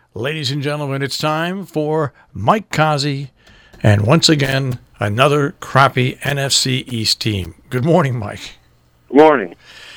Ladies and gentlemen, it's time for Mike Kazi, and once again, another crappy NFC East team. Good morning, Mike. Good morning.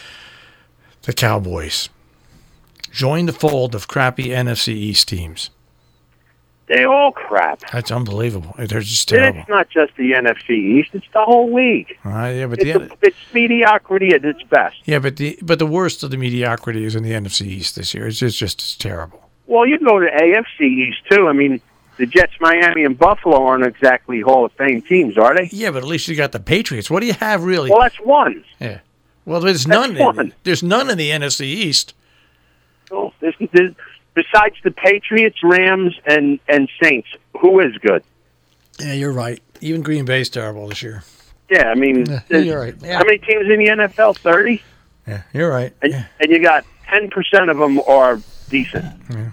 The Cowboys join the fold of crappy NFC East teams. They all crap. That's unbelievable. They're just terrible. It's not just the NFC East; it's the whole league. Yeah, but it's mediocrity at its best. Yeah, but the worst of the mediocrity is in the NFC East this year. It's just terrible. Well, you can go to AFC East too. I mean, the Jets, Miami, and Buffalo aren't exactly Hall of Fame teams, are they? Yeah, but at least you got the Patriots. What do you have really? Well, that's one. Yeah. Well, there's none. There's none in the NFC East. Well, besides the Patriots, Rams, and Saints, who is good? Yeah, you're right. Even Green Bay's terrible this year. Yeah, I mean, you're right. Yeah. How many teams in the NFL? 30? Yeah, you're right. And you got 10% of them are decent.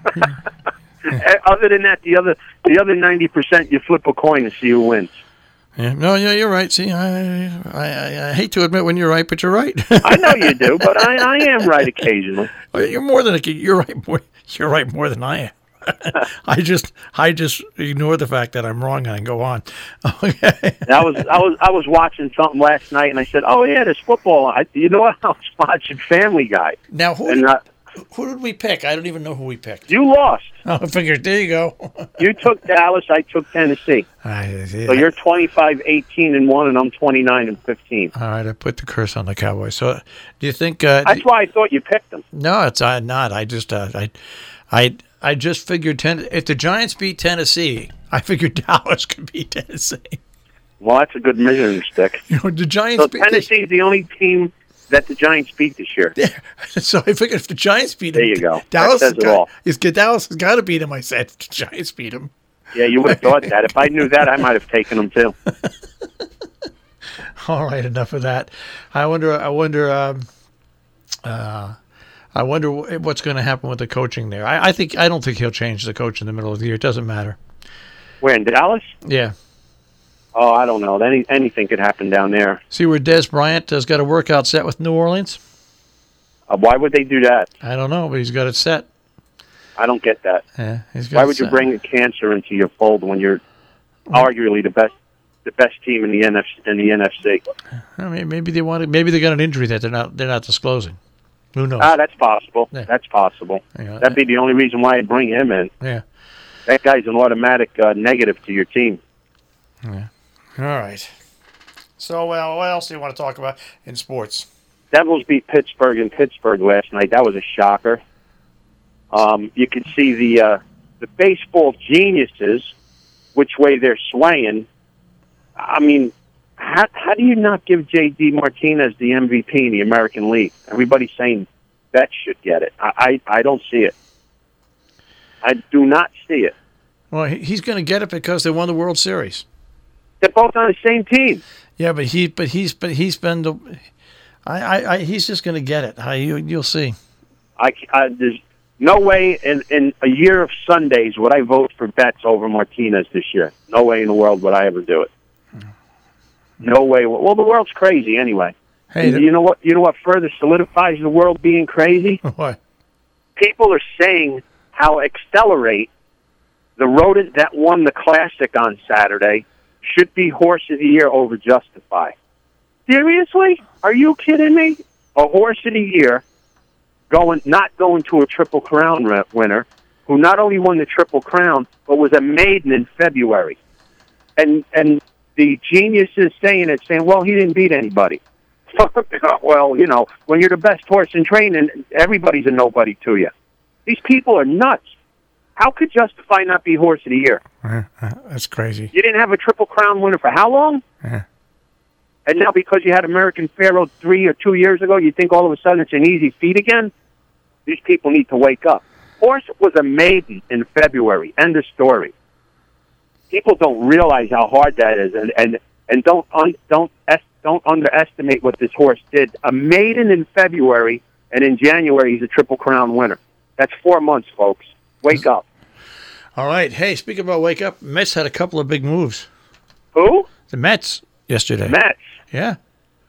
Yeah. Other than that, the other 90%, you flip a coin to see who wins. Yeah, no, yeah, you're right. See, I hate to admit when you're right, but you're right. I know you do, but I am right occasionally. Well, you're right. You're right more than I am. I just ignore the fact that I'm wrong and go on. Okay. I was watching something last night, and I said, "Oh yeah, there's football." You know what? I was watching Family Guy. Now who did we pick? I don't even know who we picked. You lost. Oh, I figured. There you go. You took Dallas. I took Tennessee. So you're 25-18-1, and I'm 29-15. All right, I put the curse on the Cowboys. So, do you think? That's why I thought you picked them. No, it's not. I just I just figured if the Giants beat Tennessee, I figured Dallas could beat Tennessee. Well, that's a good measuring stick. You know, the Giants. So Tennessee's the only team that the Giants beat this year. Yeah. So I figured if the Giants beat them, there you go. Dallas that says it all. Dallas has got to beat them. I said if the Giants beat them. Yeah, you would have thought that. If I knew that, I might have taken them too. All right, enough of that. I wonder what's going to happen with the coaching there. I don't think he'll change the coach in the middle of the year. It doesn't matter. Where, in Dallas? Yeah. Oh, I don't know. Anything could happen down there. See where Des Bryant has got a workout set with New Orleans? Why would they do that? I don't know, but he's got it set. I don't get that. Yeah, why would you bring a cancer into your fold when you're arguably the best team in the NFC? I mean, maybe they got an injury that they're not disclosing. Who knows? That's possible. Yeah. That's possible. Yeah. That'd be the only reason why I'd bring him in. Yeah. That guy's an automatic negative to your team. Yeah. All right. So, well, what else do you want to talk about in sports? Devils beat Pittsburgh in Pittsburgh last night. That was a shocker. You could see the baseball geniuses, which way they're swaying. I mean, how do you not give J.D. Martinez the MVP in the American League? Everybody's saying Betts should get it. I don't see it. I do not see it. Well, he's going to get it because they won the World Series. They're both on the same team. Yeah, but he's been he's just going to get it. You'll see. There's no way in a year of Sundays would I vote for Betts over Martinez this year. No way in the world would I ever do it. No way. Well, the world's crazy anyway. Hey, you know what? You know what further solidifies the world being crazy? What? People are saying how Accelerate, the rodent that won the Classic on Saturday, should be Horse of the Year over Justify. Seriously? Are you kidding me? A Horse of the Year not going to a Triple Crown winner who not only won the Triple Crown but was a maiden in February. And the genius is saying, well, he didn't beat anybody. Well, you know, when you're the best horse in training, everybody's a nobody to you. These people are nuts. How could Justify not be Horse of the Year? That's crazy. You didn't have a Triple Crown winner for how long? And now because you had American Pharoah 3 or 2 years ago, you think all of a sudden it's an easy feat again? These people need to wake up. Horse was a maiden in February. End of story. People don't realize how hard that is, and don't underestimate what this horse did. A maiden in February, and in January he's a Triple Crown winner. That's 4 months, folks. Wake up. All right. Hey, speaking about wake up, Mets had a couple of big moves. Who? The Mets yesterday. Mets. Yeah.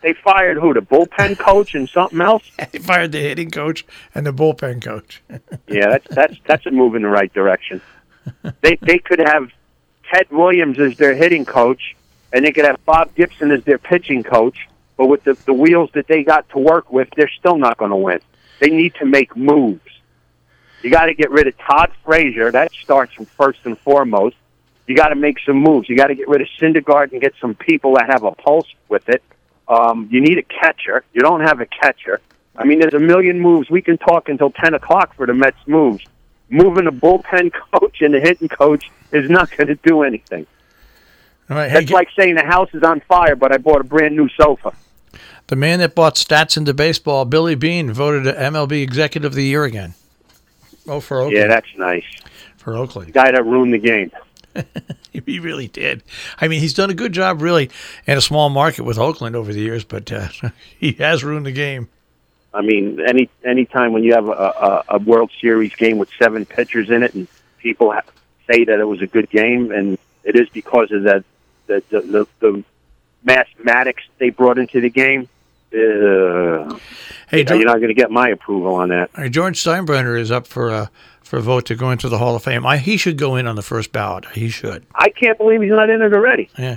They fired who? The bullpen coach and something else? They fired the hitting coach and the bullpen coach. Yeah, that's a move in the right direction. They could have Ted Williams as their hitting coach, and they could have Bob Gibson as their pitching coach. But with the wheels that they got to work with, they're still not going to win. They need to make moves. You got to get rid of Todd Frazier. That starts from first and foremost. You got to make some moves. You got to get rid of Syndergaard and get some people that have a pulse with it. You need a catcher. You don't have a catcher. I mean, there's a million moves. We can talk until 10 o'clock for the Mets moves. Moving the bullpen coach and the hitting coach is not going to do anything. All right, That's like saying the house is on fire, but I bought a brand new sofa. The man that bought stats into baseball, Billy Beane, voted MLB Executive of the Year again. Oh, for Oakland. Yeah, that's nice. For Oakland. The guy that ruined the game. He really did. I mean, he's done a good job, really, in a small market with Oakland over the years, but he has ruined the game. I mean, any time when you have a World Series game with 7 pitchers in it, and people say that it was a good game, and it is because of the mathematics they brought into the game. Hey, you're not going to get my approval on that. George Steinbrenner is up for a vote to go into the Hall of Fame. He should go in on the first ballot. He should. I can't believe he's not in it already. Yeah.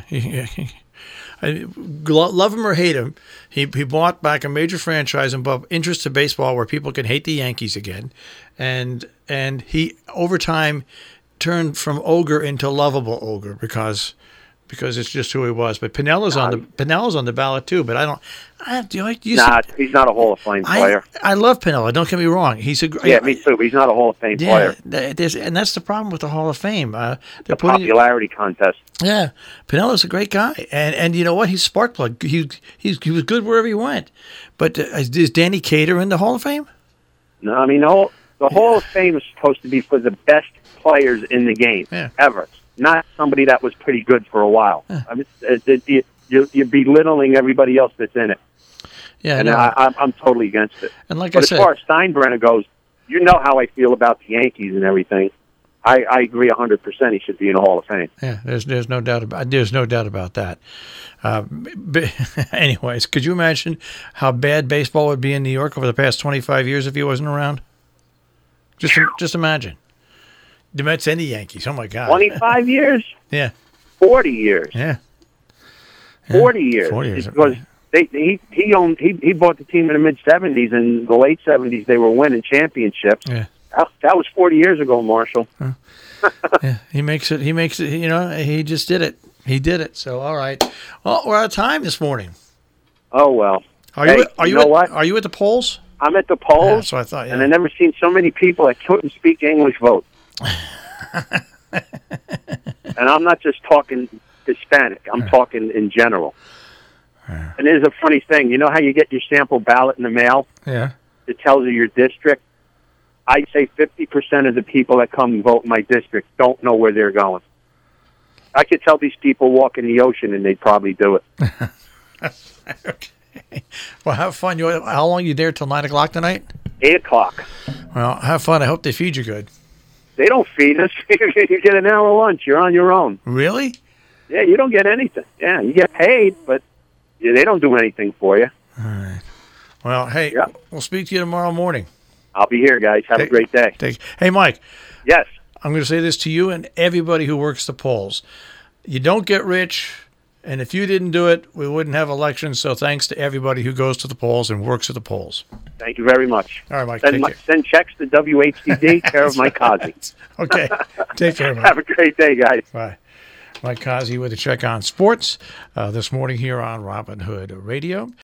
Love him or hate him, he bought back a major franchise and brought interest to baseball where people can hate the Yankees again, and he over time turned from ogre into lovable ogre because it's just who he was. But Pinella's on the ballot too. But I don't. He's not a Hall of Fame player. I love Piniella. Don't get me wrong. He's a me too. But he's not a Hall of Fame player. And that's the problem with the Hall of Fame. The popularity contest. Yeah, Pinella's a great guy, and you know what? He's spark plug. He was good wherever he went. But is Danny Cater in the Hall of Fame? No, I mean the Hall of Fame is supposed to be for the best players in the game ever. Not somebody that was pretty good for a while. I mean, you're belittling everybody else that's in it. Yeah, and I'm totally against it. And but as far as Steinbrenner goes, you know how I feel about the Yankees and everything. I agree 100%. He should be in the Hall of Fame. Yeah, there's no doubt about that. Anyways, could you imagine how bad baseball would be in New York over the past 25 years if he wasn't around? Just imagine. The Mets and the Yankees. Oh my God! 25 years. Yeah. 40 years. Yeah. 40 years. 40 years. Because he bought the team in the mid 70s, and the late 70s they were winning championships. Yeah. That was 40 years ago, Marshall. Yeah. He makes it. You know, he just did it. He did it. So all right. Well, we're out of time this morning. Oh well. Are you at the polls? I'm at the polls. Yeah, that's what I thought. Yeah. And I've never seen so many people that couldn't speak English vote. And I'm not just talking Hispanic. I'm talking in general. And there's a funny thing. You know how you get your sample ballot in the mail? Yeah. It tells you your district? I'd say 50% of the people that come vote in my district don't know where they're going. I could tell these people walk in the ocean and they'd probably do it. Okay. Well, have fun. How long are you there till 9 o'clock tonight? 8 o'clock. Well, have fun. I hope they feed you good. They don't feed us. You get an hour lunch. You're on your own. Really? Yeah, you don't get anything. Yeah, you get paid, but they don't do anything for you. All right. Well, hey, we'll speak to you tomorrow morning. I'll be here, guys. Have a great day. Hey, Mike. Yes. I'm going to say this to you and everybody who works the polls. You don't get rich, and if you didn't do it, we wouldn't have elections. So thanks to everybody who goes to the polls and works at the polls. Thank you very much. All right, Mike. Send checks to WHCD, care of Mike Kazi. Okay. Take care, Mike. Have a great day, guys. Bye. Mike Kazi with a check on sports this morning here on Robin Hood Radio.